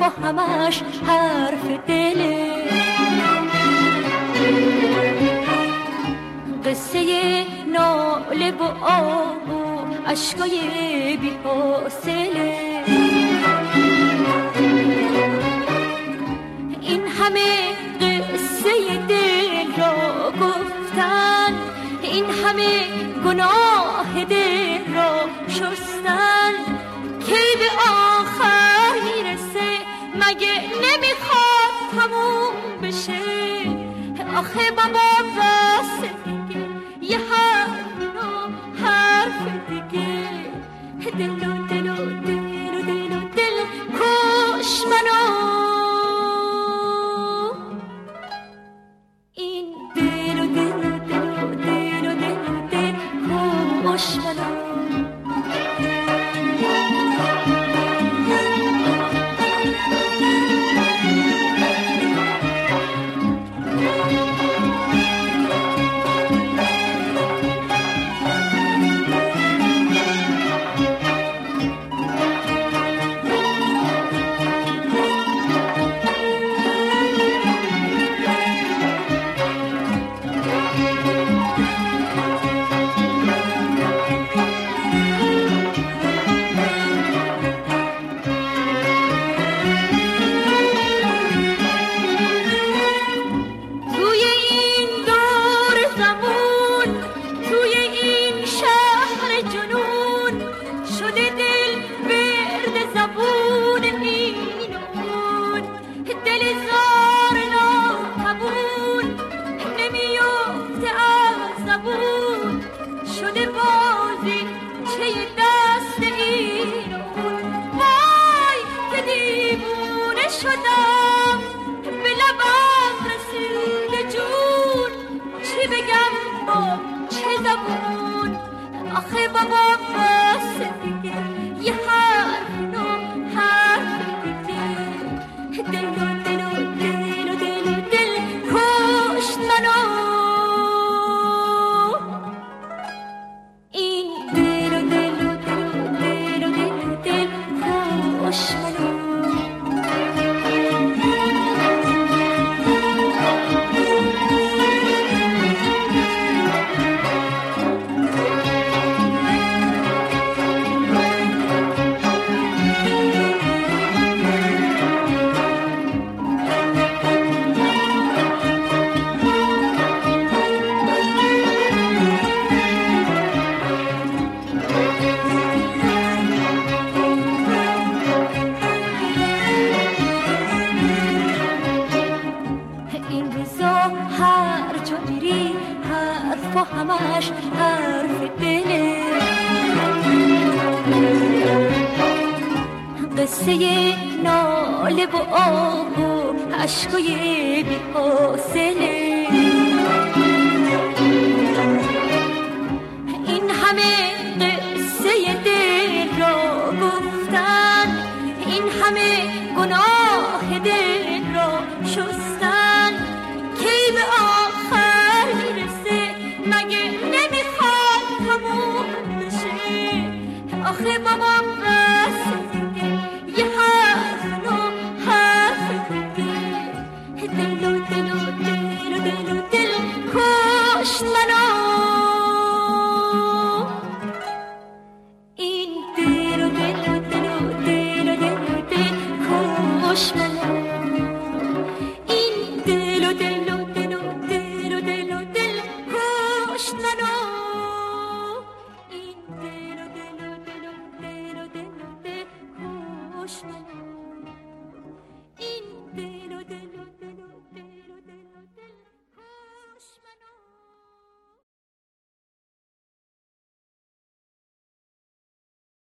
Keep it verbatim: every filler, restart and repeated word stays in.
و همش حرف دله. قصه ناله و آه و عشقای بی حاصله. این همه قصه دل را گفتن، این همه گناه دل را شستن، کی به آخر میرسه؟ مگه نمیخواد تموم بشه؟ آخه بابا بس دیگه، یه حرف و حرف دیگه. دل و دل و دل و دل و دل کش منو. این دل و دل و دل و دل و دل و دل کش منو. آخه بابا بس دیگه، یه حرف و حرف دیگه. دل و دل و دل و دل و دل کشت منو. این دل و دل و دل و دل و دل و دل کشت منو. هر جا میری حرف و همش حرف دله. قصه ناله و آه و عشقای بی حاصله. این همه قصه دل را گفتن، این همه گناه دل را شستن، کی به آخر میرسه؟ مگه نمیخواد تموم بشه؟ آخه بابا بس دیگه، یه حرف و حرف دیگه. دل و دل و دل و دل و دل کشت منو. این دل و دل و دل و دل و دل و دل کشت منو. Push me.